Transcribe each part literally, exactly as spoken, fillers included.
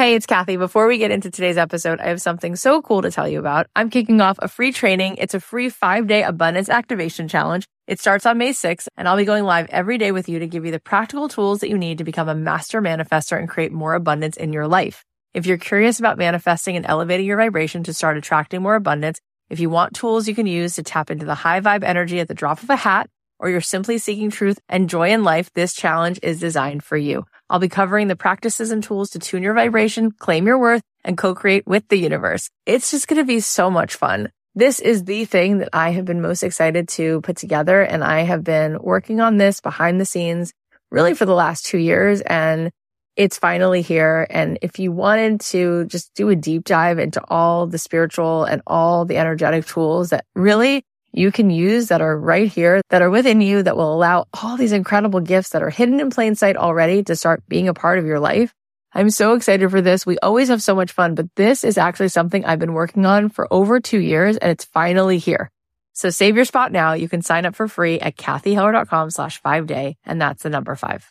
Hey, it's Kathy. Before we get into today's episode, I have something so cool to tell you about. I'm kicking off a free training. It's a free five-day abundance activation challenge. It starts on May sixth, and I'll be going live every day with you to give you the practical tools that you need to become a master manifester and create more abundance in your life. If you're curious about manifesting and elevating your vibration to start attracting more abundance, if you want tools you can use to tap into the high vibe energy at the drop of a hat, or you're simply seeking truth and joy in life, this challenge is designed for you. I'll be covering the practices and tools to tune your vibration, claim your worth, and co-create with the universe. It's just going to be so much fun. This is the thing that I have been most excited to put together, and I have been working on this behind the scenes really for the last two years, and it's finally here. And if you wanted to just do a deep dive into all the spiritual and all the energetic tools that really you can use that are right here, that are within you, that will allow all these incredible gifts that are hidden in plain sight already to start being a part of your life. I'm so excited for this. We always have so much fun, but this is actually something I've been working on for over two years and it's finally here. So save your spot now. You can sign up for free at kathyheller.com slash five day. And that's the number five.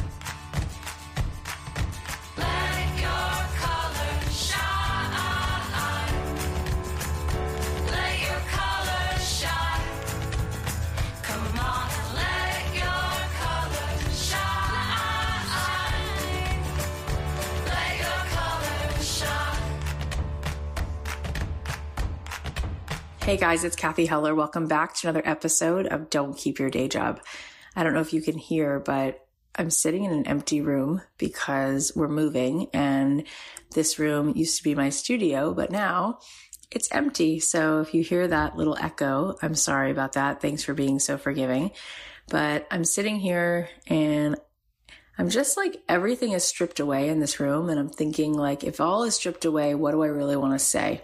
Hey guys, it's Kathy Heller. Welcome back to another episode of Don't Keep Your Day Job. I don't know if you can hear, but I'm sitting in an empty room because we're moving, and this room used to be my studio, but now it's empty. So if you hear that little echo, I'm sorry about that. Thanks for being so forgiving. But I'm sitting here and I'm just like, everything is stripped away in this room. And I'm thinking like, if all is stripped away, what do I really want to say?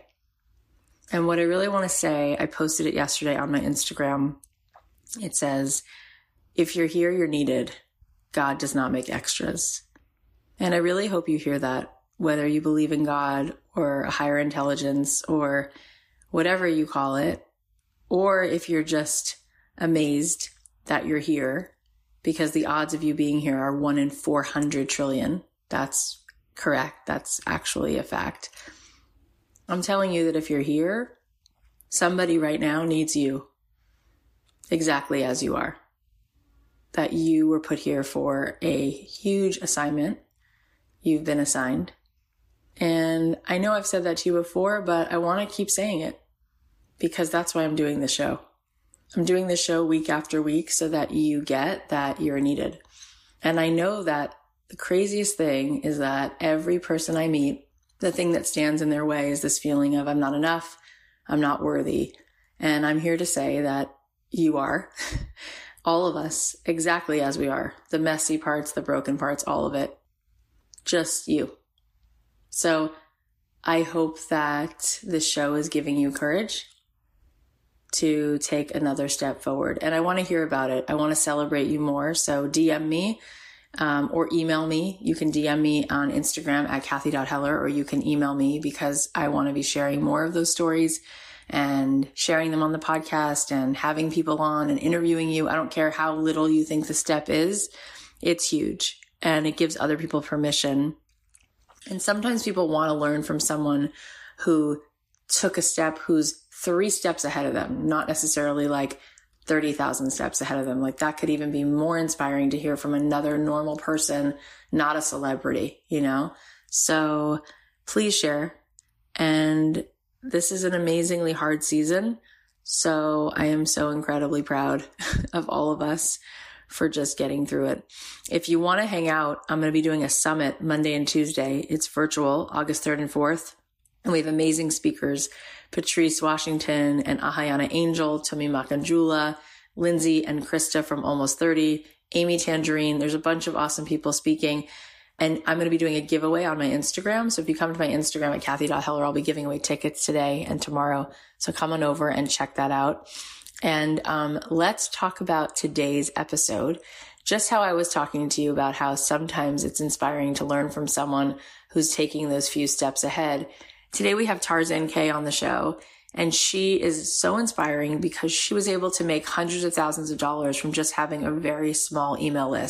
And what I really want to say, I posted it yesterday on my Instagram. It says, if you're here, you're needed. God does not make extras. And I really hope you hear that, whether you believe in God or a higher intelligence or whatever you call it, or if you're just amazed that you're here, because the odds of you being here are one in four hundred trillion. That's correct. That's actually a fact. I'm telling you that if you're here, somebody right now needs you exactly as you are. That you were put here for a huge assignment. You've been assigned. And I know I've said that to you before, but I want to keep saying it because that's why I'm doing the show. I'm doing this show week after week so that you get that you're needed. And I know that the craziest thing is that every person I meet, the thing that stands in their way is this feeling of I'm not enough, I'm not worthy. And I'm here to say that you are, all of us, exactly as we are. The messy parts, the broken parts, all of it. Just you. So I hope that this show is giving you courage to take another step forward. And I want to hear about it. I want to celebrate you more. So D M me. Um, or email me. You can D M me on Instagram at kathy dot heller, or you can email me because I want to be sharing more of those stories and sharing them on the podcast and having people on and interviewing you. I don't care how little you think the step is. It's huge and it gives other people permission. And sometimes people want to learn from someone who took a step who's three steps ahead of them, not necessarily like thirty thousand steps ahead of them. Like that could even be more inspiring to hear from another normal person, not a celebrity, you know? So please share. And this is an amazingly hard season. So I am so incredibly proud of all of us for just getting through it. If you want to hang out, I'm going to be doing a summit Monday and Tuesday. It's virtual, August third and fourth. And we have amazing speakers, Patrice Washington and Ahayana Angel, Tomi Makanjula, Lindsay and Krista from Almost thirty, Amy Tangerine. There's a bunch of awesome people speaking. And I'm going to be doing a giveaway on my Instagram. So if you come to my Instagram at kathy dot heller, I'll be giving away tickets today and tomorrow. So come on over and check that out. And um, let's talk about today's episode. Just how I was talking to you about how sometimes it's inspiring to learn from someone who's taking those few steps ahead. Today we have Tarzan K on the show, and she is so inspiring because she was able to make hundreds of thousands of dollars from just having a very small email list.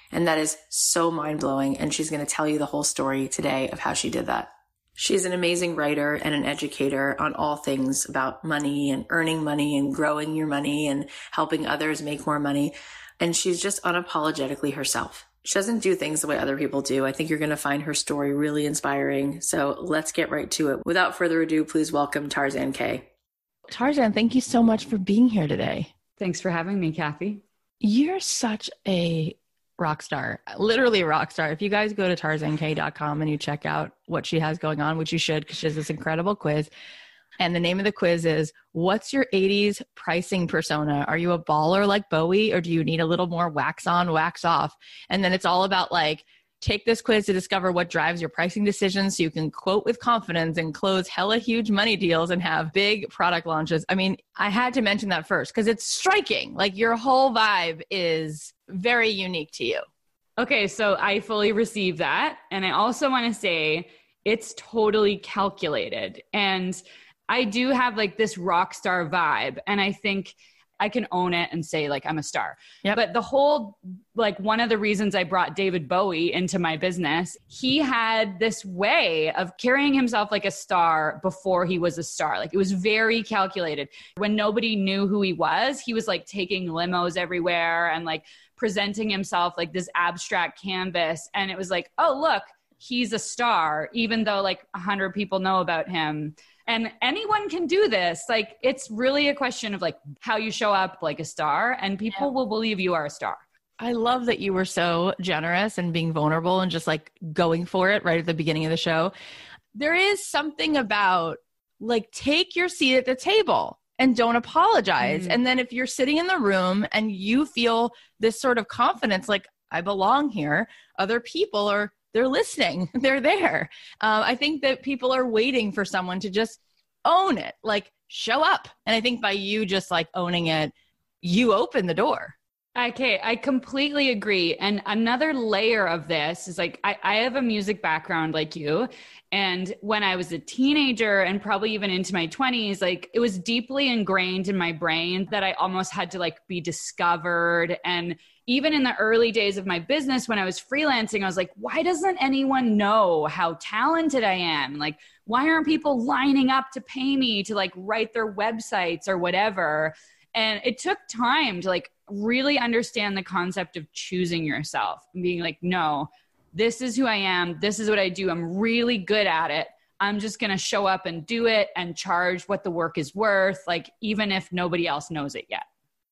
And that is so mind-blowing. And she's going to tell you the whole story today of how she did that. She's an amazing writer and an educator on all things about money and earning money and growing your money and helping others make more money. And she's just unapologetically herself. She doesn't do things the way other people do. I think you're going to find her story really inspiring. So let's get right to it. Without further ado, please welcome Tarzan Kay. Tarzan, thank you so much for being here today. Thanks for having me, Kathy. You're such a rock star, literally a rock star. If you guys go to tarzan kay dot com and you check out what she has going on, which you should, because she has this incredible quiz. And the name of the quiz is, what's your eighties pricing persona? Are you a baller like Bowie, or do you need a little more wax on, wax off? And then it's all about like, take this quiz to discover what drives your pricing decisions so you can quote with confidence and close hella huge money deals and have big product launches. I mean, I had to mention that first because it's striking. Like your whole vibe is very unique to you. Okay, so I fully receive that. And I also want to say it's totally calculated. And I do have like this rock star vibe. And I think I can own it and say like, I'm a star. Yep. But the whole, like one of the reasons I brought David Bowie into my business, he had this way of carrying himself like a star before he was a star. Like it was very calculated. When nobody knew who he was, he was like taking limos everywhere and like presenting himself like this abstract canvas. And it was like, oh, look, he's a star, even though like a hundred people know about him. And anyone can do this. Like, it's really a question of like how you show up like a star, and people yeah. will believe you are a star. I love that you were so generous and being vulnerable and just like going for it right at the beginning of the show. There is something about like, take your seat at the table and don't apologize. Mm-hmm. And then if you're sitting in the room and you feel this sort of confidence, like I belong here, other people are They're listening. They're there. Uh, I think that people are waiting for someone to just own it, like show up. And I think by you just like owning it, you open the door. Okay, I completely agree. And another layer of this is like, I, I have a music background like you. And when I was a teenager and probably even into my twenties, like it was deeply ingrained in my brain that I almost had to like be discovered. And even in the early days of my business, when I was freelancing, I was like, why doesn't anyone know how talented I am? Like, why aren't people lining up to pay me to like write their websites or whatever? And it took time to like really understand the concept of choosing yourself and being like, no, this is who I am. This is what I do. I'm really good at it. I'm just going to show up and do it and charge what the work is worth, like even if nobody else knows it yet.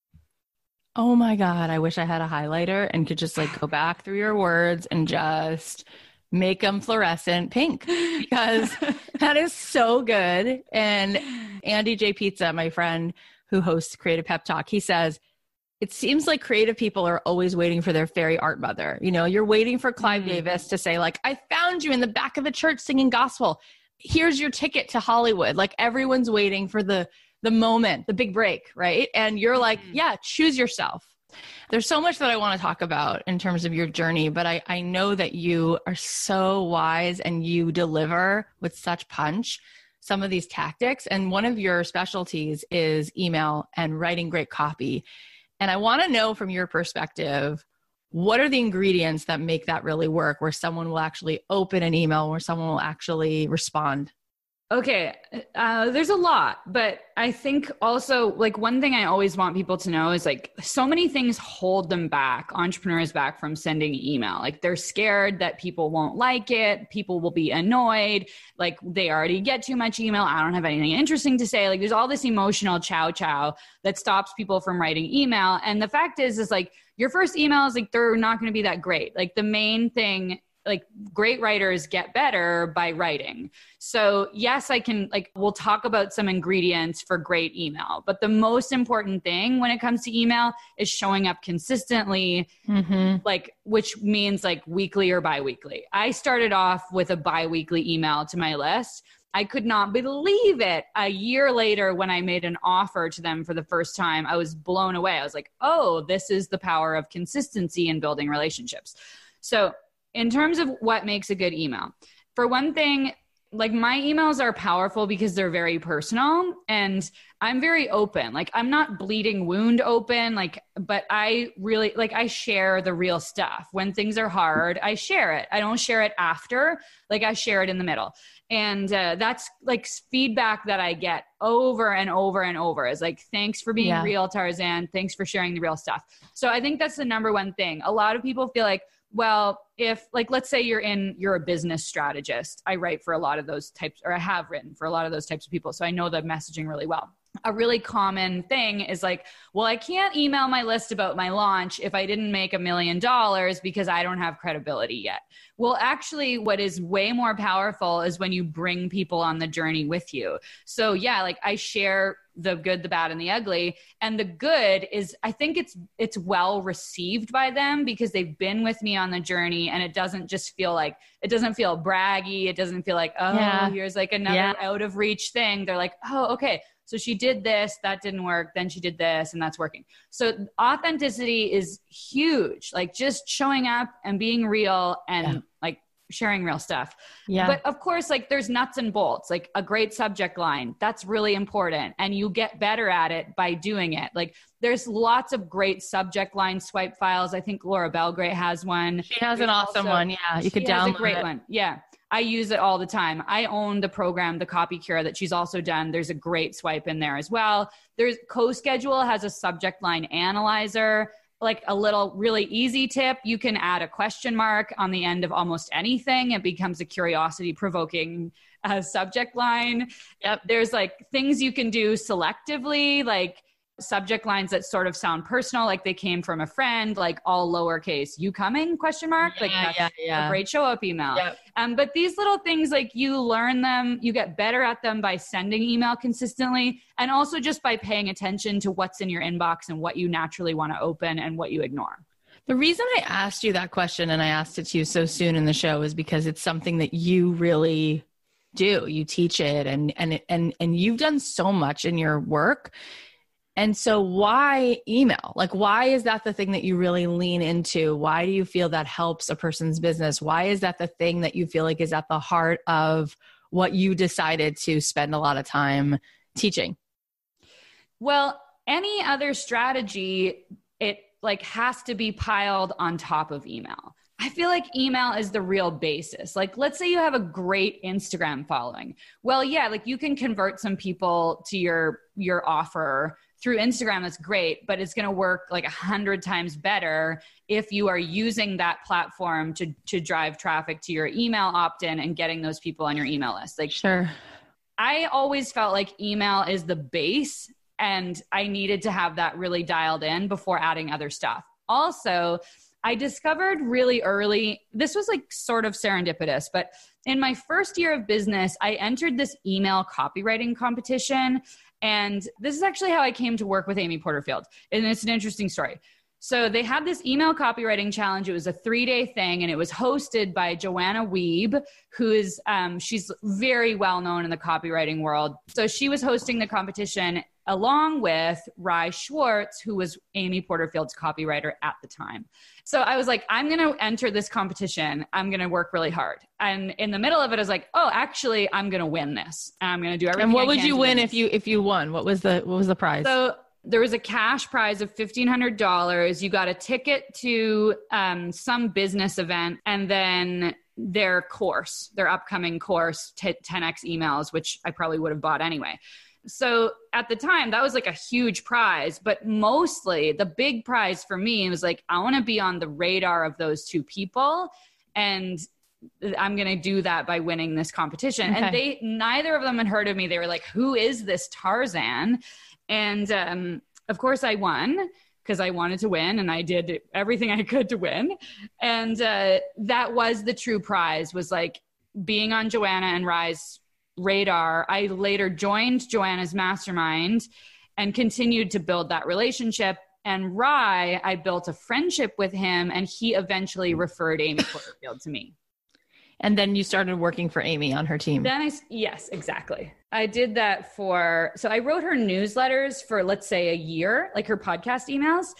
Oh my God, I wish I had a highlighter and could just like go back through your words and just make them fluorescent pink, because that is so good. And Andy J. Pizza, my friend who hosts Creative Pep Talk, he says, it seems like creative people are always waiting for their fairy art mother. You know, you're waiting for Clive mm. Davis to say like, I found you in the back of a church singing gospel. Here's your ticket to Hollywood. Like everyone's waiting for the the moment, the big break, right? And you're like, yeah, choose yourself. There's so much that I want to talk about in terms of your journey, but I, I know that you are so wise and you deliver with such punch some of these tactics. And one of your specialties is email and writing great copy. And I want to know from your perspective, what are the ingredients that make that really work, where someone will actually open an email, where someone will actually respond? Okay. Uh, there's a lot, but I think also like one thing I always want people to know is like so many things hold them back, entrepreneurs back from sending email. Like they're scared that people won't like it. People will be annoyed. Like they already get too much email. I don't have anything interesting to say. Like there's all this emotional chow chow that stops people from writing email. And the fact is, is like your first email is like, they're not going to be that great. Like the main thing, like great writers get better by writing. So yes, I can like, we'll talk about some ingredients for great email, but the most important thing when it comes to email is showing up consistently, mm-hmm. like, which means like weekly or biweekly. I started off with a biweekly email to my list. I could not believe it. A year later, when I made an offer to them for the first time, I was blown away. I was like, oh, this is the power of consistency in building relationships. So in terms of what makes a good email, for one thing, like my emails are powerful because they're very personal and I'm very open. Like I'm not bleeding wound open, like, but I really like, I share the real stuff. When things are hard, I share it. I don't share it after, like I share it in the middle. And uh, that's like feedback that I get over and over and over is like, thanks for being Yeah. real, Tarzan. Thanks for sharing the real stuff. So I think that's the number one thing. A lot of people feel like, well, if like, let's say you're in, you're a business strategist. I write for a lot of those types, or I have written for a lot of those types of people. So I know the messaging really well. A really common thing is like, well, I can't email my list about my launch if I didn't make a million dollars because I don't have credibility yet. Well, actually, what is way more powerful is when you bring people on the journey with you. So yeah, like I share the good, the bad, and the ugly. And the good is, I think it's it's well received by them because they've been with me on the journey, and it doesn't just feel like, it doesn't feel braggy. It doesn't feel like, oh, Yeah. here's like another Yeah. out of reach thing. They're like, oh, okay. So she did this, that didn't work. Then she did this, and that's working. So authenticity is huge. Like just showing up and being real and Yeah. like sharing real stuff. Yeah. But of course, like there's nuts and bolts, like a great subject line. That's really important. And you get better at it by doing it. Like there's lots of great subject line swipe files. I think Laura Belgrade has one. She has an There's awesome also- one. Yeah. You could she has download a great it. one. Yeah. I use it all the time. I own the program, the Copy Cure, that she's also done. There's a great swipe in there as well. There's CoSchedule has a subject line analyzer, like a little really easy tip. You can add a question mark on the end of almost anything. It becomes a curiosity provoking uh, subject line. Yep. There's like things you can do selectively, like subject lines that sort of sound personal, like they came from a friend, like all lowercase, you coming question mark, like Yeah, that's yeah, yeah. a great show up email. Yep. Um, but these little things, like you learn them, you get better at them by sending email consistently, and also just by paying attention to what's in your inbox and what you naturally want to open and what you ignore. The reason I asked you that question, and I asked it to you so soon in the show, is because it's something that you really do. You teach it, and and and and you've done so much in your work. And so why email? Like, why is that the thing that you really lean into? Why do you feel that helps a person's business? Why is that the thing that you feel like is at the heart of what you decided to spend a lot of time teaching? Well, any other strategy, it like has to be piled on top of email. I feel like email is the real basis. Like, let's say you have a great Instagram following. Well, yeah, like you can convert some people to your, your offer through Instagram. That's great, but it's going to work like a hundred times better if you are using that platform to, to drive traffic to your email opt-in and getting those people on your email list. Like, Sure. I always felt like email is the base, and I needed to have that really dialed in before adding other stuff. Also, I discovered really early, this was like sort of serendipitous, but in my first year of business, I entered this email copywriting competition. And this is actually how I came to work with Amy Porterfield. And it's an interesting story. So they had this email copywriting challenge. It was a three-day thing, and it was hosted by Joanna Wiebe, who is, um, she's very well known in the copywriting world. So she was hosting the competition along with Rye Schwartz, who was Amy Porterfield's copywriter at the time. So I was like, I'm going to enter this competition. I'm going to work really hard. And in the middle of it, I was like, oh, actually, I'm going to win this. And I'm going to do everything. And what I would can you to win this. if you if you won? What was the what was the prize? So there was a cash prize of fifteen hundred dollars. You got a ticket to um, some business event, and then their course, their upcoming course, ten X emails, which I probably would have bought anyway. So at the time, that was like a huge prize, but mostly the big prize for me was like, I want to be on the radar of those two people, and I'm going to do that by winning this competition. Okay. And they, neither of them had heard of me. They were like, who is this Tarzan? And um, of course I won, because I wanted to win, and I did everything I could to win. And uh, that was the true prize, was like being on Joanna and Rye's radar. I later joined Joanna's mastermind and continued to build that relationship. And Rye, I built a friendship with him, and he eventually referred Amy Porterfield to me. And then you started working for Amy on her team. Then I, yes, exactly. I did that for, so I wrote her newsletters for, let's say, a year, like her podcast emails.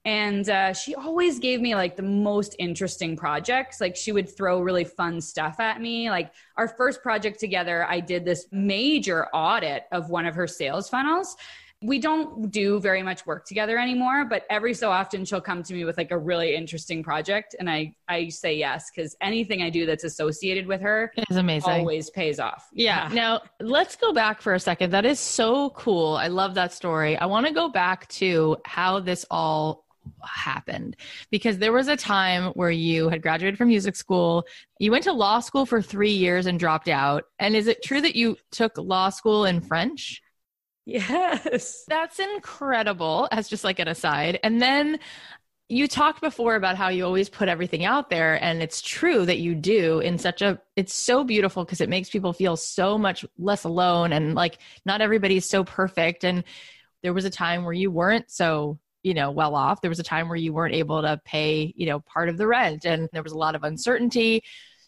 And uh, she always gave me like the most interesting projects. Like she would throw really fun stuff at me. Like our first project together, I did this major audit of one of her sales funnels. We don't do very much work together anymore, but every so often she'll come to me with like a really interesting project. And I, I say yes, because anything I do that's associated with her is amazing. Always pays off. Yeah. Now let's go back for a second. That is so cool. I love that story. I want to go back to how this all happened, because there was a time where you had graduated from music school. You went to law school for three years and dropped out. And is it true that you took law school in French? Yes. That's incredible, as just like an aside. And then you talked before about how you always put everything out there. And it's true that you do in such a, it's so beautiful because it makes people feel so much less alone. And like, not everybody's so perfect. And there was a time where you weren't so, you know, well off. There was a time where you weren't able to pay, you know, part of the rent, and there was a lot of uncertainty.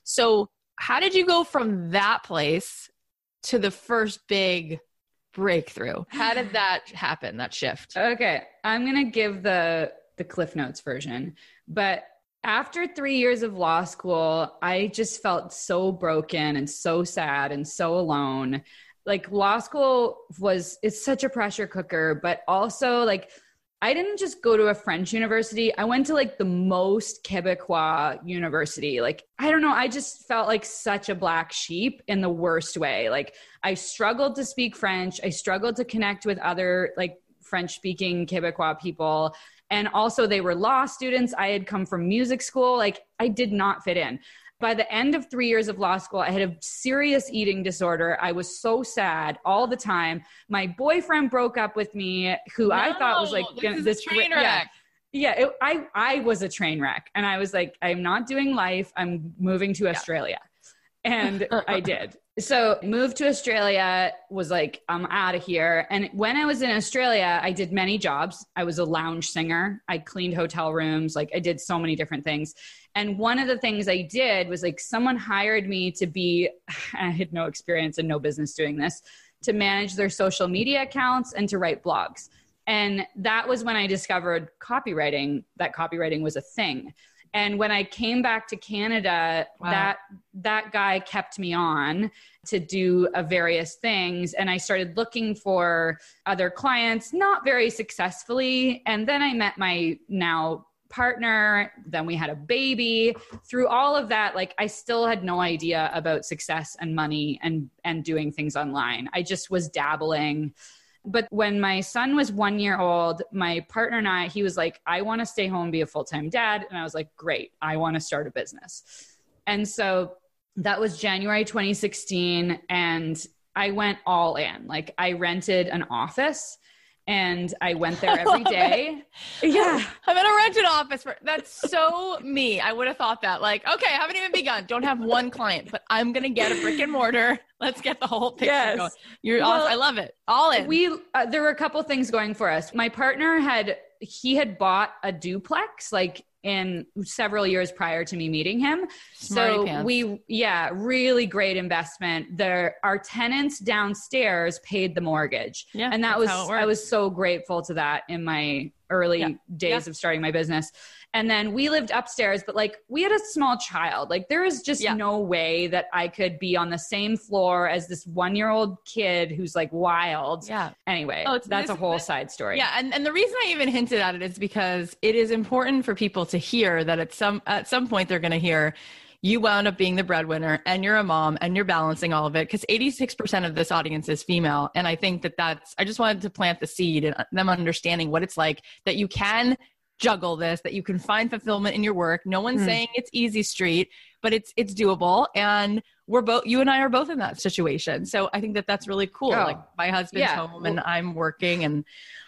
So how did you go from that place to the first big breakthrough? How did that happen, that shift? Okay. I'm going to give the, the Cliff Notes version, but after three years of law school, I just felt so broken and so sad and so alone. Like law school was, it's such a pressure cooker, but also like, I didn't just go to a French university. I went to like the most Quebecois university. Like, I don't know. I just felt like such a black sheep in the worst way. Like I struggled to speak French. I struggled to connect with other like French speaking Quebecois people. And also they were law students. I had come from music school. Like I did not fit in. By the end of three years of law school, I had a serious eating disorder. I was so sad all the time. My boyfriend broke up with me, who no, I thought was like this, this train wreck. Yeah, yeah it, I I was a train wreck, and I was like, I'm not doing life. I'm moving to Australia, yeah. And I did. So moved to Australia, was like, I'm out of here. And when I was in Australia, I did many jobs. I was a lounge singer. I cleaned hotel rooms. Like I did so many different things. And one of the things I did was like someone hired me to be, I had no experience and no business doing this, to manage their social media accounts and to write blogs. And that was when I discovered copywriting, that copywriting was a thing. And when I came back to Canada, wow. that that guy kept me on to do uh, various things. And I started looking for other clients, not very successfully. And then I met my now partner. Then we had a baby. Through all of that, like I still had no idea about success and money and and doing things online. I just was dabbling. But when my son was one year old, my partner and I, he was like, I want to stay home and be a full-time dad. And I was like, great, I want to start a business. And so that was January twenty sixteen. And I went all in. Like I rented an office and I went there every day. It. Yeah. I'm in a rented office. For, that's so me. I would have thought that like, okay, I haven't even begun. Don't have one client, but I'm going to get a brick and mortar. Let's get the whole picture yes. going. You're well, awesome. I love it. All in. We, uh, there were a couple things going for us. My partner had, he had bought a duplex, like in several years prior to me meeting him. Smarty so pants. we, yeah, really great investment. There, our tenants downstairs paid the mortgage. Yeah, and that was, I was so grateful to that in my early yeah. days yeah. of starting my business. And then we lived upstairs, but like we had a small child. Like there is just yeah. no way that I could be on the same floor as this one-year-old kid who's like wild. Yeah. Anyway, oh, that's this, a whole this, side story. Yeah. And, and the reason I even hinted at it is because it is important for people to hear that at some, at some point they're going to hear you wound up being the breadwinner and you're a mom and you're balancing all of it, because eighty-six percent of this audience is female. And I think that that's, I just wanted to plant the seed and them understanding what it's like that you can juggle this, that you can find fulfillment in your work. No one's mm. saying it's easy street, but it's, it's doable. And we're both, you and I are both in that situation. So I think that that's really cool. Oh. Like my husband's yeah. home and I'm working and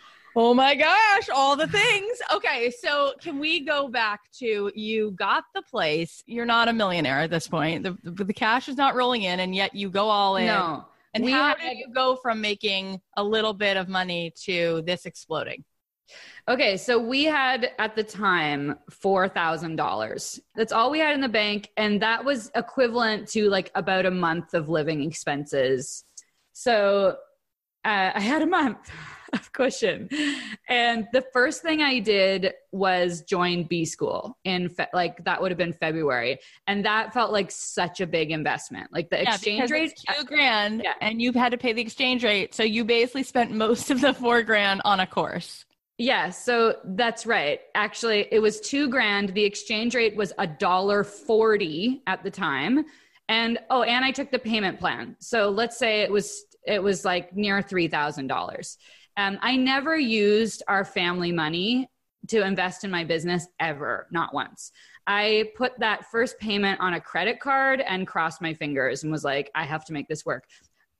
oh my gosh, all the things. Okay. So can we go back to, you got the place. You're not a millionaire at this point. The, the, the cash is not rolling in and yet you go all in. No. And we how had, did you go from making a little bit of money to this exploding? Okay, so we had at the time four thousand dollars. That's all we had in the bank. And that was equivalent to like about a month of living expenses. So uh, I had a month of cushion. And the first thing I did was join B School in fe- like that would have been February. And that felt like such a big investment. Like the yeah, exchange rate, it's two grand yeah. and you've had to pay the exchange rate. So you basically spent most of the four grand on a course. Yeah, so that's right. Actually, it was two grand. The exchange rate was a dollar forty at the time. And oh, and I took the payment plan. So let's say it was it was like near three thousand dollars. Um, I never used our family money to invest in my business ever, not once. I put that first payment on a credit card and crossed my fingers and was like, I have to make this work.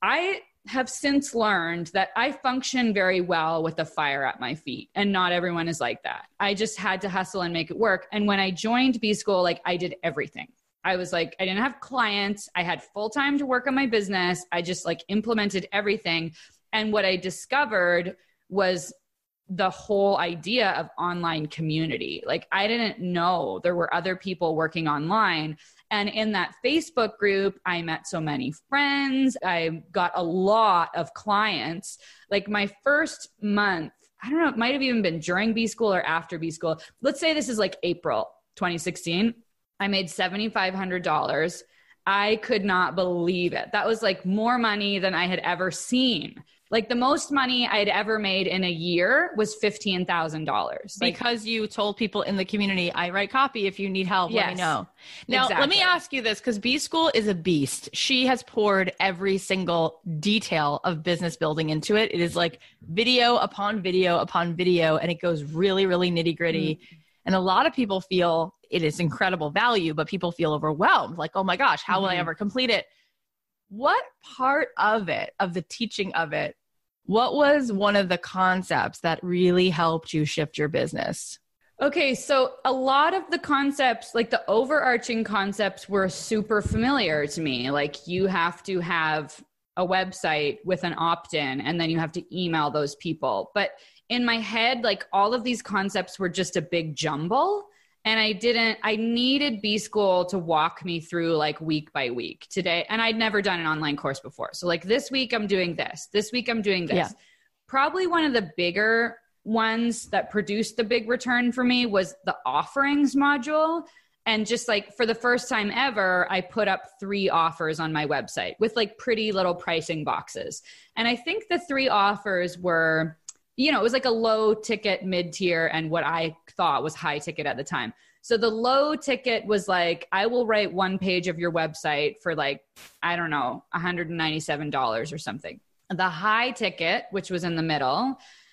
I have since learned that I function very well with the fire at my feet, and not everyone is like that. I just had to hustle and make it work. And when I joined B School, like I did everything. I was like, I didn't have clients. I had full time to work on my business. I just like implemented everything. And what I discovered was the whole idea of online community. Like I didn't know there were other people working online. And in that Facebook group, I met so many friends. I got a lot of clients. Like my first month, I don't know, it might have even been during B School or after B School. Let's say this is like April twenty sixteen. I made seven thousand five hundred dollars. I could not believe it. That was like more money than I had ever seen. Like the most money I had ever made in a year was fifteen thousand dollars. Like, because you told people in the community, I write copy. If you need help, yes, let me know. Now, exactly. Let me ask you this, because B School is a beast. She has poured every single detail of business building into it. It is like video upon video upon video, and it goes really, really nitty gritty. Mm-hmm. And a lot of people feel it is incredible value, but people feel overwhelmed. Like, oh my gosh, how will mm-hmm. I ever complete it? What part of it, of the teaching of it, what was one of the concepts that really helped you shift your business? Okay, so a lot of the concepts, like the overarching concepts, were super familiar to me. Like you have to have a website with an opt-in, and then you have to email those people. But in my head, like all of these concepts were just a big jumble. And I didn't, I needed B School to walk me through like week by week today. And I'd never done an online course before. So like this week I'm doing this, this week I'm doing this. Yeah. Probably one of the bigger ones that produced the big return for me was the offerings module. And just like for the first time ever, I put up three offers on my website with like pretty little pricing boxes. And I think the three offers were, you know, it was like a low ticket, mid tier, and what I thought was high ticket at the time. So the low ticket was like, I will write one page of your website for like, I don't know, one hundred ninety-seven dollars or something. The high ticket, which was in the middle,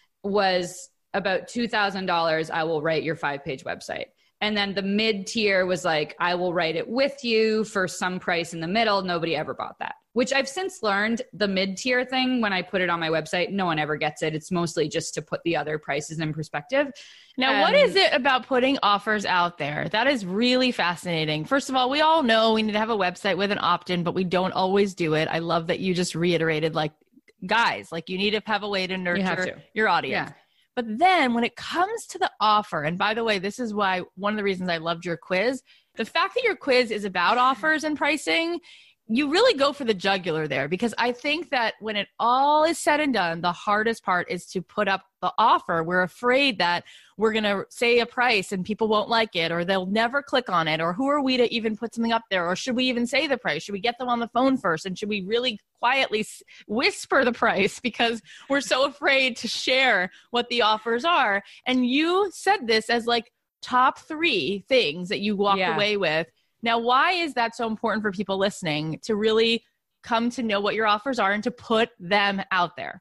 was about two thousand dollars. I will write your five page website. And then the mid tier was like, I will write it with you for some price in the middle. Nobody ever bought that, which I've since learned the mid tier thing. When I put it on my website, no one ever gets it. It's mostly just to put the other prices in perspective. Now, um, what is it about putting offers out there? That is really fascinating. First of all, we all know we need to have a website with an opt-in, but we don't always do it. I love that you just reiterated, like, guys, like you need to have a way to nurture you to. your audience. Yeah. But then when it comes to the offer, and by the way, this is why one of the reasons I loved your quiz, the fact that your quiz is about offers and pricing, you really go for the jugular there, because I think that when it all is said and done, the hardest part is to put up the offer. We're afraid that we're going to say a price and people won't like it, or they'll never click on it, or who are we to even put something up there? Or should we even say the price? Should we get them on the phone first? And should we really quietly whisper the price because we're so afraid to share what the offers are? And you said this as like top three things that you walked yeah. away with. Now, why is that so important for people listening to really come to know what your offers are and to put them out there?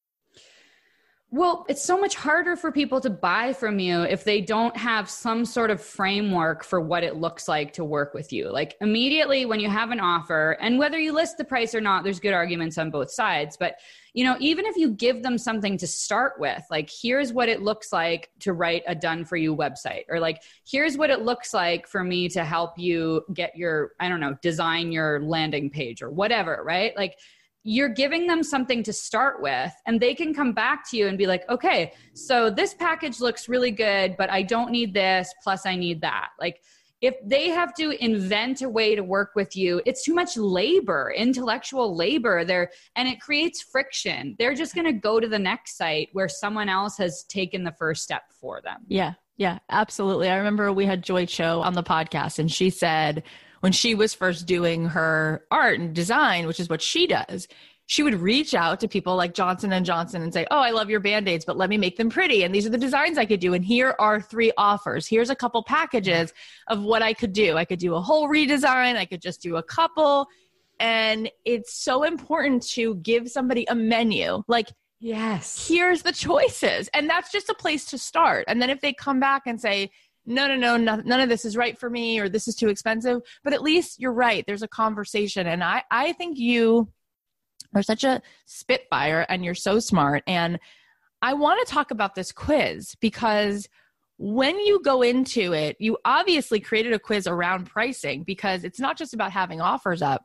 Well, it's so much harder for people to buy from you if they don't have some sort of framework for what it looks like to work with you. Like immediately when you have an offer, and whether you list the price or not, there's good arguments on both sides. But, you know, even if you give them something to start with, like, here's what it looks like to write a done for you website, or like, here's what it looks like for me to help you get your, I don't know, design your landing page or whatever, right? Like, you're giving them something to start with, and they can come back to you and be like, okay, so this package looks really good, but I don't need this, plus I need that. Like, if they have to invent a way to work with you, it's too much labor, intellectual labor there, and it creates friction. They're just going to go to the next site where someone else has taken the first step for them. Yeah. Yeah, absolutely. I remember we had Joy Cho on the podcast, and she said when she was first doing her art and design, which is what she does, she would reach out to people like Johnson and Johnson and say, oh, I love your Band-Aids, but let me make them pretty. And these are the designs I could do. And here are three offers. Here's a couple packages of what I could do. I could do a whole redesign. I could just do a couple. And it's so important to give somebody a menu. Like, yes, here's the choices. And that's just a place to start. And then if they come back and say, no, no, no, no, none of this is right for me, or this is too expensive, but at least you're right. There's a conversation. And I, I think you are such a spitfire and you're so smart. And I want to talk about this quiz because when you go into it, you obviously created a quiz around pricing because it's not just about having offers up.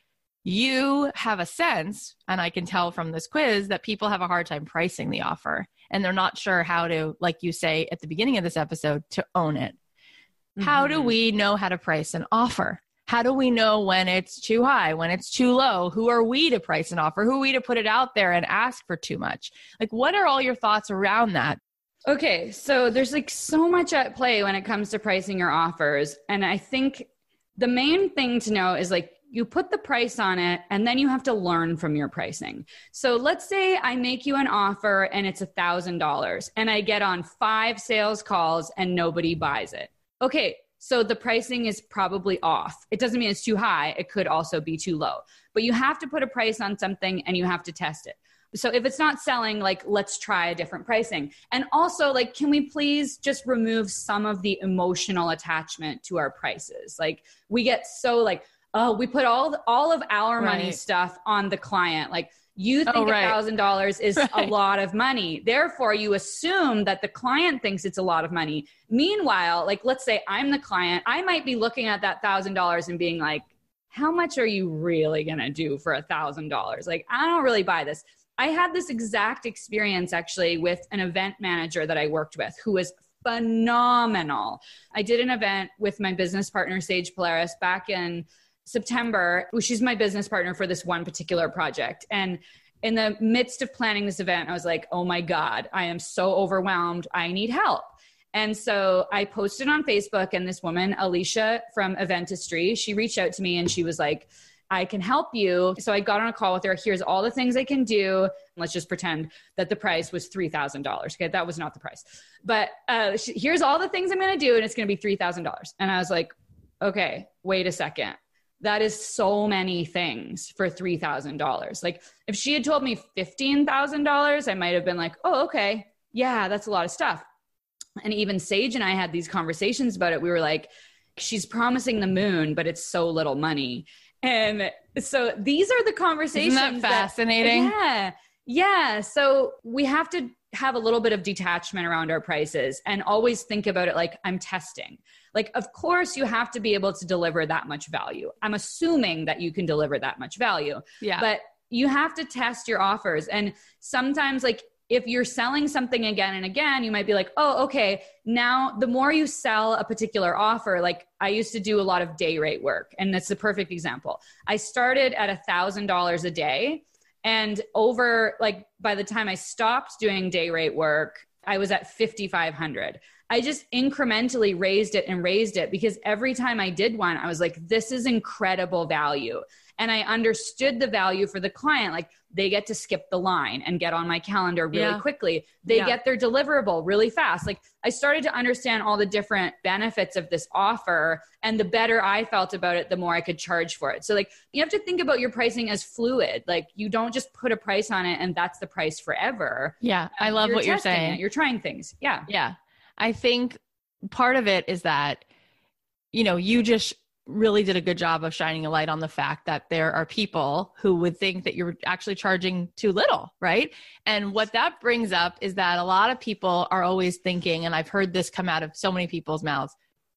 You have a sense, and I can tell from this quiz, that people have a hard time pricing the offer and they're not sure how to, like you say at the beginning of this episode, to own it. Mm-hmm. How do we know how to price an offer? How do we know when it's too high, when it's too low? Who are we to price an offer? Who are we to put it out there and ask for too much? Like, what are all your thoughts around that? Okay, so there's like so much at play when it comes to pricing your offers. And I think the main thing to know is like, you put the price on it and then you have to learn from your pricing. So let's say I make you an offer and it's a thousand dollars and I get on five sales calls and nobody buys it. Okay, so the pricing is probably off. It doesn't mean it's too high. It could also be too low, but you have to put a price on something and you have to test it. So if it's not selling, like, let's try a different pricing. And also, like, can we please just remove some of the emotional attachment to our prices? Like, we get so like, oh, we put all the, all of our right. money stuff on the client. Like, you think oh, right. one thousand dollars is right. a lot of money. Therefore, you assume that the client thinks it's a lot of money. Meanwhile, like, let's say I'm the client. I might be looking at that one thousand dollars and being like, how much are you really going to do for one thousand dollars? Like, I don't really buy this. I had this exact experience actually with an event manager that I worked with who was phenomenal. I did an event with my business partner, Sage Polaris, back in September. She's my business partner for this one particular project. And in the midst of planning this event, I was like, oh my God, I am so overwhelmed. I need help. And so I posted on Facebook, and this woman, Alicia from Eventistry, she reached out to me and she was like, I can help you. So I got on a call with her. Here's all the things I can do. Let's just pretend that the price was three thousand dollars. Okay. That was not the price, but uh, she, here's all the things I'm going to do. And it's going to be three thousand dollars. And I was like, okay, wait a second. That is so many things for three thousand dollars. Like, if she had told me fifteen thousand dollars, I might've been like, oh, okay. Yeah, that's a lot of stuff. And even Sage and I had these conversations about it. We were like, she's promising the moon, but it's so little money. And so these are the conversations. Isn't that fascinating? That, yeah. Yeah. So we have to have a little bit of detachment around our prices and always think about it like, I'm testing. Like, of course you have to be able to deliver that much value. I'm assuming that you can deliver that much value. Yeah. But you have to test your offers. And sometimes, like, if you're selling something again and again, you might be like, oh, okay, now the more you sell a particular offer, like I used to do a lot of day rate work. And that's the perfect example. I started at a thousand dollars a day. And over, like, by the time I stopped doing day rate work, I was at fifty-five hundred. I just incrementally raised it and raised it because every time I did one, I was like, this is incredible value. And I understood the value for the client. Like, they get to skip the line and get on my calendar really yeah. quickly. They yeah. get their deliverable really fast. Like, I started to understand all the different benefits of this offer, and the better I felt about it, the more I could charge for it. So, like, you have to think about your pricing as fluid. Like, you don't just put a price on it and that's the price forever. Yeah. I love you're what you're testing saying. It. You're trying things. Yeah. Yeah. I think part of it is that, you know, you just really did a good job of shining a light on the fact that there are people who would think that you're actually charging too little, right? And what that brings up is that a lot of people are always thinking, and I've heard this come out of so many people's mouths,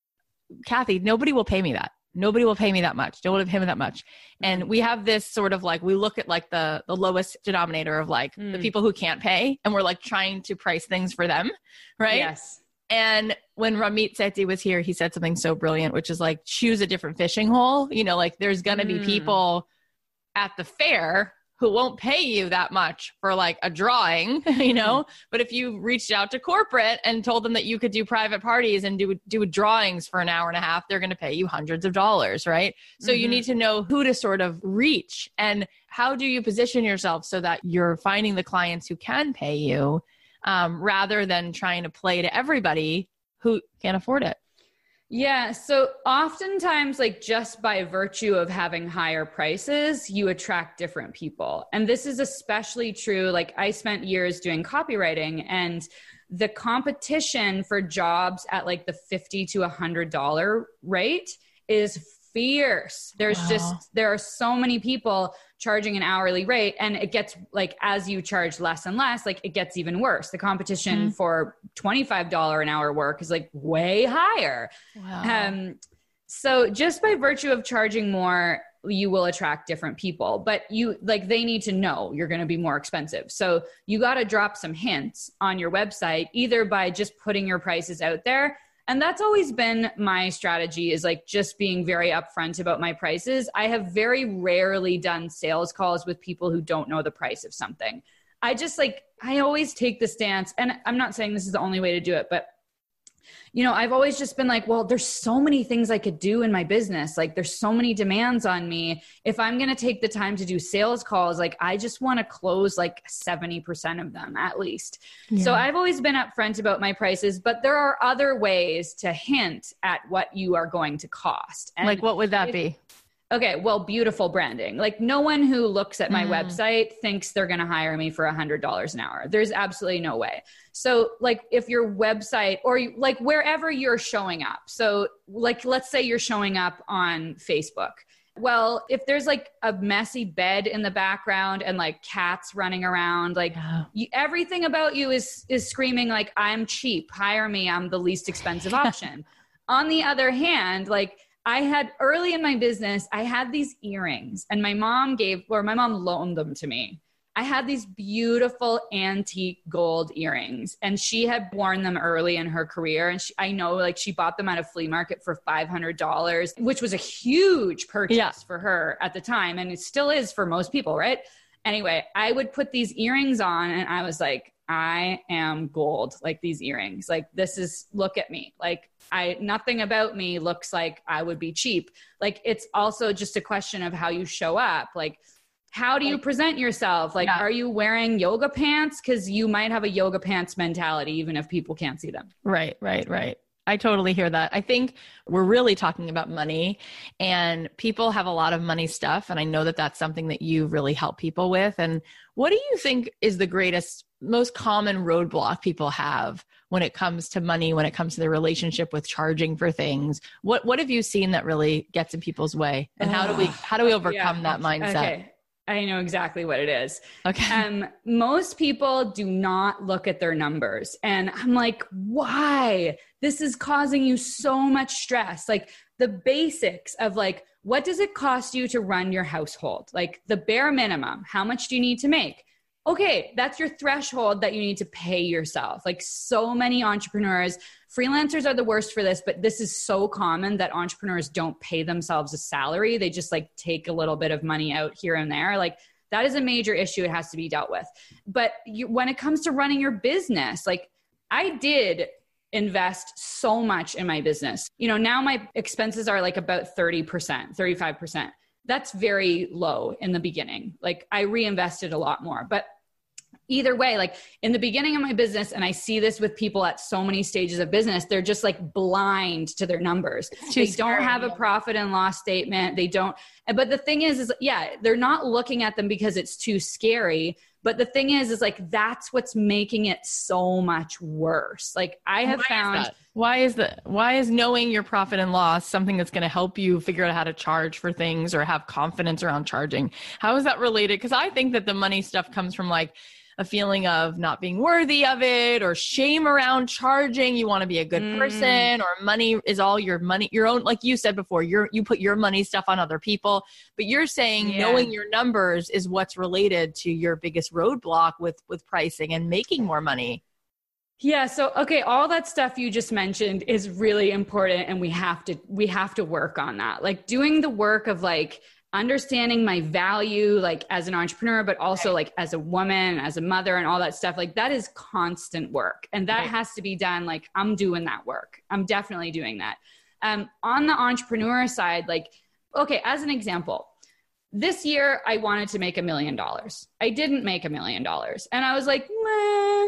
Kathy, nobody will pay me that. Nobody will pay me that much. Don't want to pay me that much. And we have this sort of like, we look at like the, the lowest denominator of like mm. the people who can't pay, and we're like trying to price things for them, right? Yes. And when Ramit Sethi was here, he said something so brilliant, which is like, choose a different fishing hole. You know, like there's going to be Mm. people at the fair who won't pay you that much for like a drawing, you know, but if you reached out to corporate and told them that you could do private parties and do, do drawings for an hour and a half, they're going to pay you hundreds of dollars. Right. So Mm-hmm. you need to know who to sort of reach, and how do you position yourself so that you're finding the clients who can pay you, um, rather than trying to play to everybody who can't afford it. Yeah. So oftentimes, like just by virtue of having higher prices, you attract different people. And this is especially true. Like I spent years doing copywriting, and the competition for jobs at like the fifty to a hundred dollar rate is fierce. There's Wow. just, there are so many people charging an hourly rate, and it gets like, as you charge less and less, like it gets even worse. The competition Mm-hmm. for twenty-five dollars an hour work is like way higher. Wow. Um, so just by virtue of charging more, you will attract different people, but you like, they need to know you're going to be more expensive. So you got to drop some hints on your website, either by just putting your prices out there. And that's always been my strategy, is like just being very upfront about my prices. I have very rarely done sales calls with people who don't know the price of something. I just like, I always take the stance, and I'm not saying this is the only way to do it, but you know, I've always just been like, well, there's so many things I could do in my business. Like there's so many demands on me. If I'm going to take the time to do sales calls, like I just want to close like seventy percent of them at least. Yeah. So I've always been upfront about my prices, but there are other ways to hint at what you are going to cost. And like, what would that if- be? Okay, well, beautiful branding. Like no one who looks at my Mm. website thinks they're going to hire me for one hundred dollars an hour. There's absolutely no way. So like if your website, or like wherever you're showing up. So like, let's say you're showing up on Facebook. Well, if there's like a messy bed in the background and like cats running around, like Yeah. you, everything about you is, is screaming like, I'm cheap, hire me, I'm the least expensive option. On the other hand, like I had early in my business, I had these earrings, and my mom gave, or my mom loaned them to me. I had these beautiful antique gold earrings, and she had worn them early in her career. And she, I know like she bought them at a flea market for five hundred dollars, which was a huge purchase Yeah. for her at the time. And it still is for most people, right? Anyway, I would put these earrings on, and I was like, I am gold, like these earrings. Like this is, look at me. Like I, nothing about me looks like I would be cheap. Like it's also just a question of how you show up. Like, how do you present yourself? Like, Yeah. are you wearing yoga pants? Cause you might have a yoga pants mentality, even if people can't see them. Right, right, right. I totally hear that. I think we're really talking about money, and people have a lot of money stuff. And I know that that's something that you really help people with. And what do you think is the greatest, most common roadblock people have when it comes to money, when it comes to their relationship with charging for things? What, what have you seen that really gets in people's way? And how do we, how do we overcome Yeah. that mindset? Okay. I know exactly what it is. Okay. Um, most people do not look at their numbers. And I'm like, why? This is causing you so much stress. Like the basics of like, what does it cost you to run your household? Like the bare minimum, how much do you need to make? Okay, that's your threshold that you need to pay yourself. Like so many entrepreneurs, freelancers are the worst for this, but this is so common that entrepreneurs don't pay themselves a salary. They just like take a little bit of money out here and there. Like that is a major issue. It has to be dealt with. But you, when it comes to running your business, like I did invest so much in my business. You know, now my expenses are like about thirty percent, thirty-five percent. That's very low in the beginning. Like I reinvested a lot more, but either way, like in the beginning of my business, and I see this with people at so many stages of business, they're just like blind to their numbers. They don't have a profit and loss statement. They don't, but the thing is, is yeah, they're not looking at them because it's too scary. But the thing is, is like, that's what's making it so much worse. Like I have Why found is that? Why is the why is knowing your profit and loss something that's going to help you figure out how to charge for things or have confidence around charging? How is that related? Because I think that the money stuff comes from like a feeling of not being worthy of it or shame around charging. You want to be a good Mm. person, or money is all your money, your own, like you said before, you're, you put your money stuff on other people, but you're saying Yeah. knowing your numbers is what's related to your biggest roadblock with, with pricing and making more money. Yeah. So, okay. All that stuff you just mentioned is really important. And we have to, we have to work on that. Like doing the work of like understanding my value, like as an entrepreneur, but also like as a woman, as a mother and all that stuff. Like that is constant work. And that right. has to be done. Like I'm doing that work. I'm definitely doing that. Um, on the entrepreneur side, like, okay, as an example, this year I wanted to make a million dollars. I didn't make a million dollars. And I was like, meh.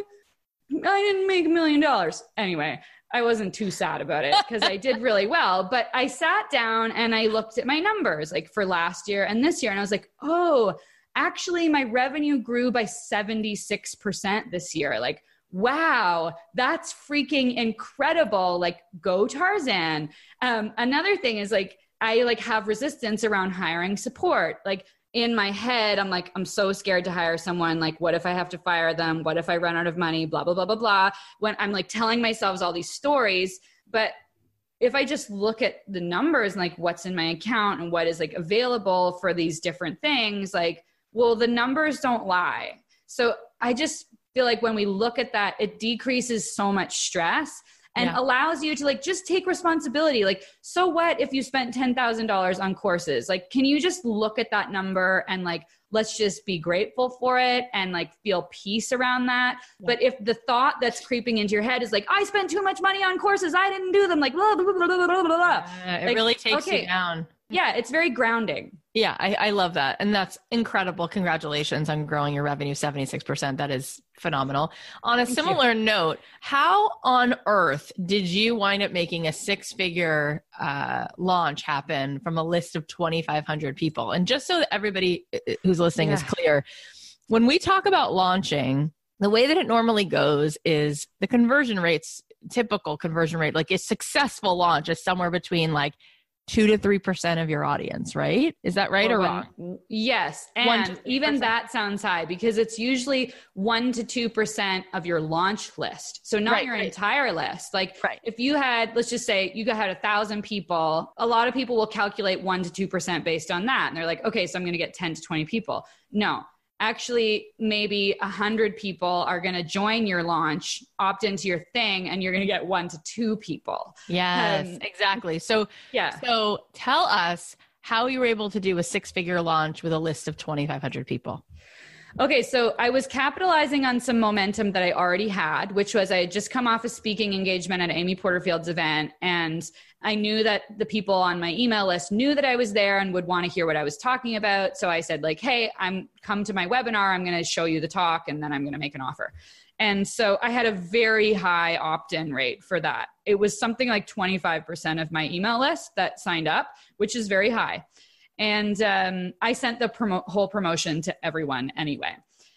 I didn't make a million dollars. Anyway, I wasn't too sad about it because I did really well. But I sat down and I looked at my numbers like for last year and this year. And I was like, oh, actually my revenue grew by seventy-six percent this year. Like, wow, that's freaking incredible. Like go Tarzan. Um, another thing is like, I like have resistance around hiring support. Like in my head, I'm like, I'm so scared to hire someone. Like, what if I have to fire them? What if I run out of money? Blah, blah, blah, blah, blah. When I'm like telling myself all these stories, but if I just look at the numbers and like what's in my account and what is like available for these different things, like, well, the numbers don't lie. So I just feel like when we look at that, it decreases so much stress and yeah. allows you to like, just take responsibility. Like, so what if you spent ten thousand dollars on courses? Like, can you just look at that number and like, let's just be grateful for it and like feel peace around that. Yeah. But if the thought that's creeping into your head is like, I spent too much money on courses, I didn't do them, like, blah, blah, blah, blah, blah, blah. Uh, it like, really takes okay. you down. Yeah, it's very grounding. Yeah, I, I love that. And that's incredible. Congratulations on growing your revenue seventy-six percent. That is phenomenal. On a Thank similar you. note, how on earth did you wind up making a six-figure uh, launch happen from a list of twenty-five hundred people? And just so that everybody who's listening yeah. is clear, when we talk about launching, the way that it normally goes is the conversion rates, typical conversion rate, like a successful launch is somewhere between like two to three percent of your audience, right? Is that right or, or wrong? One, yes. And even that sounds high because it's usually one to two percent of your launch list. So not right, your right. entire list. Like right. if you had, let's just say you had a thousand people, a lot of people will calculate one to two percent based on that. And they're like, okay, so I'm going to get ten to twenty people. No. Actually, maybe a hundred people are going to join your launch, opt into your thing, and you're going to get one to two people. Yes, um, exactly. So, yeah. So tell us how you were able to do a six-figure launch with a list of twenty-five hundred people. Okay, so I was capitalizing on some momentum that I already had, which was I had just come off a speaking engagement at Amy Porterfield's event, and I knew that the people on my email list knew that I was there and would want to hear what I was talking about. So I said like, hey, I'm come to my webinar. I'm going to show you the talk and then I'm going to make an offer. And so I had a very high opt-in rate for that. It was something like twenty-five percent of my email list that signed up, which is very high. And um, I sent the promo- whole promotion to everyone anyway.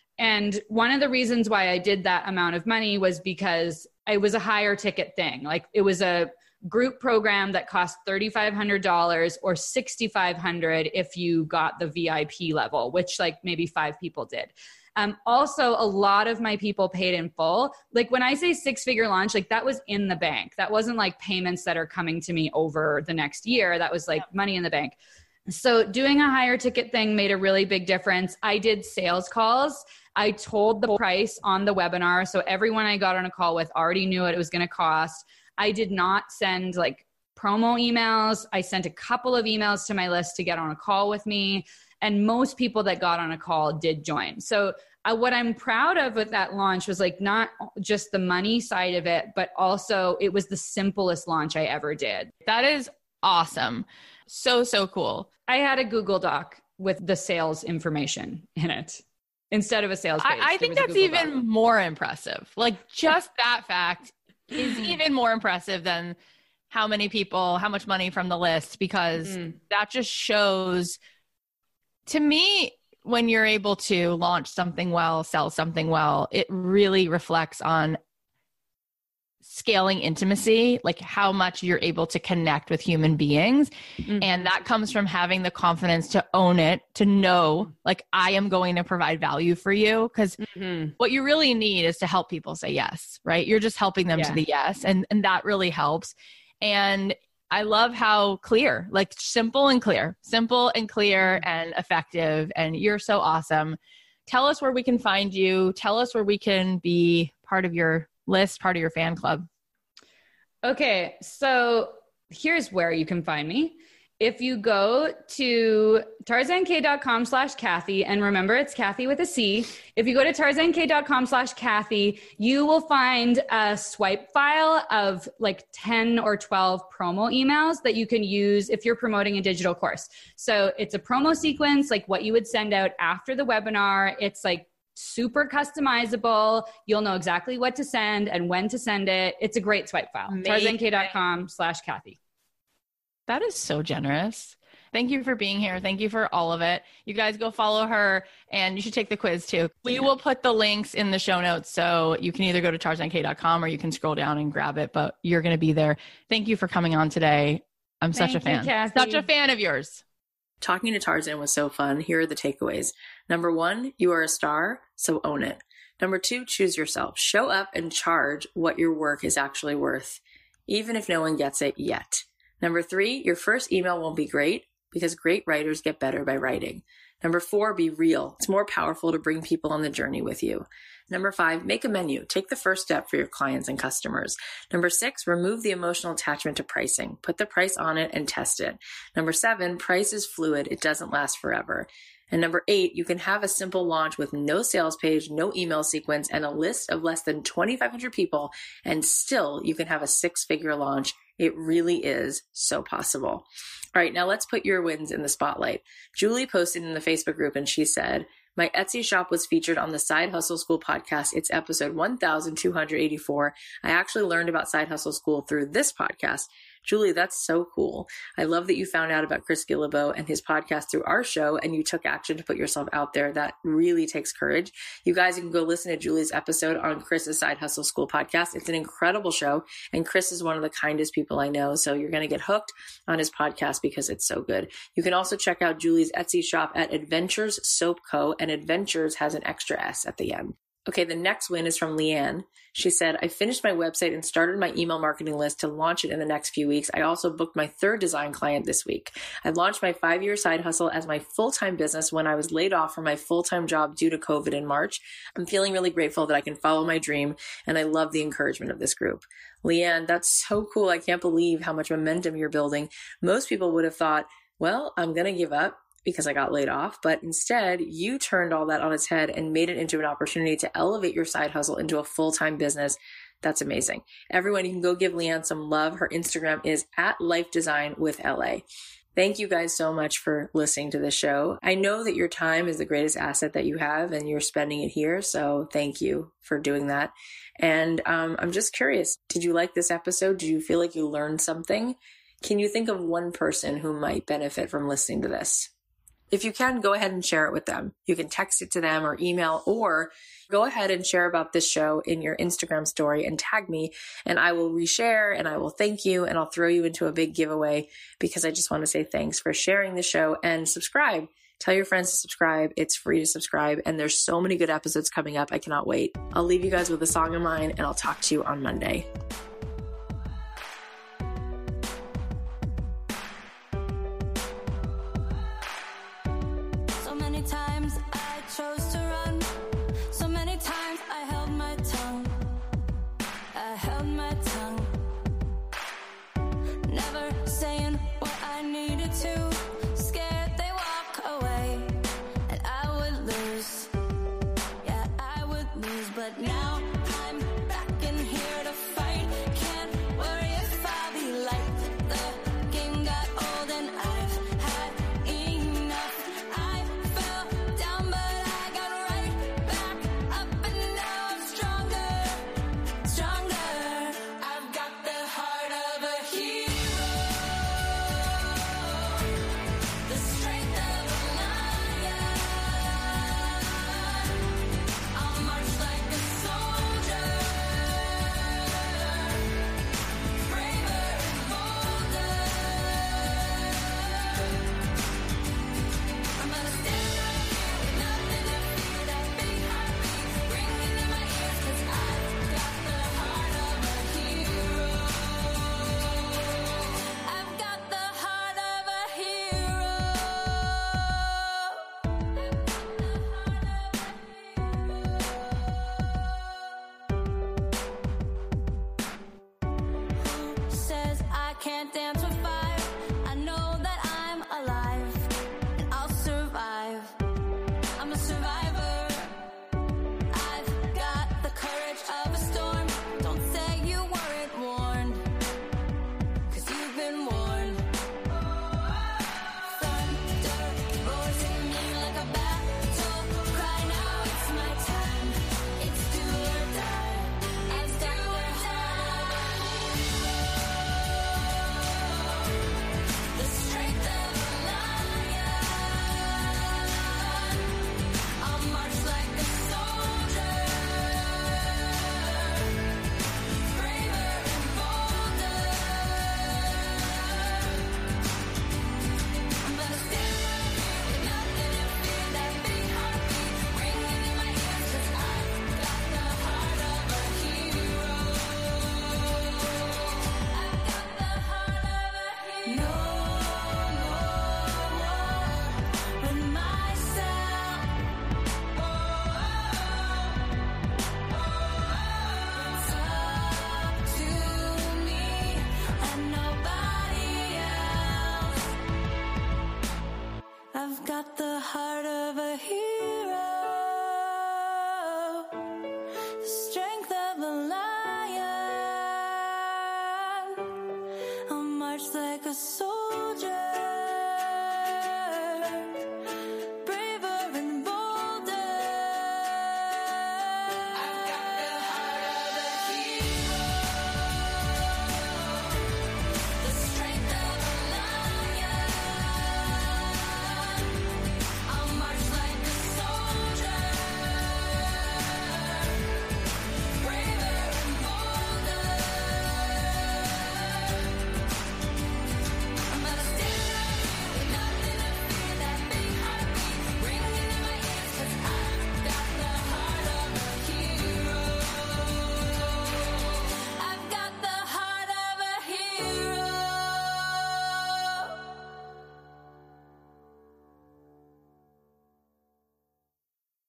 And one of the reasons why I did that amount of money was because it was a higher ticket thing. Like it was a group program that cost three thousand five hundred dollars or six thousand five hundred dollars if you got the V I P level, which like maybe five people did. Um, also, a lot of my people paid in full. Like when I say six figure launch, like that was in the bank. That wasn't like payments that are coming to me over the next year. That was like money in the bank. So doing a higher ticket thing made a really big difference. I did sales calls. I told the price on the webinar. So everyone I got on a call with already knew what it was going to cost. I did not send like promo emails. I sent a couple of emails to my list to get on a call with me. And most people that got on a call did join. So uh, what I'm proud of with that launch was like not just the money side of it, but also it was the simplest launch I ever did. That is awesome. So, so cool. I had a Google Doc with the sales information in it instead of a sales page. I, I think that's even Doc. more impressive. Like just that fact is even more impressive than how many people, how much money from the list, because mm. that just shows to me, when you're able to launch something well, sell something well, it really reflects on scaling intimacy, like how much you're able to connect with human beings. Mm-hmm. And that comes from having the confidence to own it, to know, like, I am going to provide value for you. Because mm-hmm. what you really need is to help people say yes, right? You're just helping them yeah. to the yes. And, and that really helps. And I love how clear, like simple and clear, simple and clear and effective. And you're so awesome. Tell us where we can find you. Tell us where we can be part of your list, part of your fan club? Okay, so here's where you can find me. If you go to tarzank.com slash Kathy, and remember it's Kathy with a C. If you go to tarzank.com slash Kathy, you will find a swipe file of like ten or twelve promo emails that you can use if you're promoting a digital course. So it's a promo sequence, like what you would send out after the webinar. It's like super customizable. You'll know exactly what to send and when to send it. It's a great swipe file. tarzank.com slash Kathy. That is so generous. Thank you for being here. Thank you for all of it. You guys go follow her, and you should take the quiz too. We will put the links in the show notes, so you can either go to tarzank dot com or you can scroll down and grab it, but you're going to be there. Thank you for coming on today. I'm Thank such a fan. You, Kathy. Such a fan of yours. Talking to Tarzan was so fun. Here are the takeaways. Number one, you are a star, so own it. Number two, choose yourself. Show up and charge what your work is actually worth, even if no one gets it yet. Number three, your first email won't be great because great writers get better by writing. Number four, be real. It's more powerful to bring people on the journey with you. Number five, make a menu. Take the first step for your clients and customers. Number six, remove the emotional attachment to pricing. Put the price on it and test it. Number seven, price is fluid. It doesn't last forever. And number eight, you can have a simple launch with no sales page, no email sequence, and a list of less than twenty-five hundred people, and still you can have a six-figure launch. It really is so possible. All right, now let's put your wins in the spotlight. Julie posted in the Facebook group and she said, my Etsy shop was featured on the Side Hustle School podcast. It's episode one thousand two hundred eighty-four. I actually learned about Side Hustle School through this podcast. Julie, that's so cool. I love that you found out about Chris Guillebeau and his podcast through our show, and you took action to put yourself out there. That really takes courage. You guys, you can go listen to Julie's episode on Chris's Side Hustle School podcast. It's an incredible show, and Chris is one of the kindest people I know, so you're going to get hooked on his podcast because it's so good. You can also check out Julie's Etsy shop at Adventures Soap Co., and Adventures has an extra S at the end. Okay, the next win is from Leanne. She said, I finished my website and started my email marketing list to launch it in the next few weeks. I also booked my third design client this week. I launched my five-year side hustle as my full-time business when I was laid off from my full-time job due to COVID in March. I'm feeling really grateful that I can follow my dream, and I love the encouragement of this group. Leanne, that's so cool. I can't believe how much momentum you're building. Most people would have thought, well, I'm going to give up because I got laid off, but instead you turned all that on its head and made it into an opportunity to elevate your side hustle into a full-time business. That's amazing. Everyone, you can go give Leanne some love. Her Instagram is at Life Design with L A. Thank you guys so much for listening to the show. I know that your time is the greatest asset that you have and you're spending it here. So thank you for doing that. And um, I'm just curious, did you like this episode? Did you feel like you learned something? Can you think of one person who might benefit from listening to this? If you can, go ahead and share it with them. You can text it to them or email, or go ahead and share about this show in your Instagram story and tag me, and I will reshare and I will thank you and I'll throw you into a big giveaway because I just want to say thanks for sharing the show and subscribe. Tell your friends to subscribe. It's free to subscribe, and there's so many good episodes coming up. I cannot wait. I'll leave you guys with a song of mine, and I'll talk to you on Monday. Chose to run. So many times I held my tongue. I held my tongue. Never saying what I needed to. Scared they walk away and I would lose. Yeah, I would lose. But now I'm back in here to fight. like a soldier.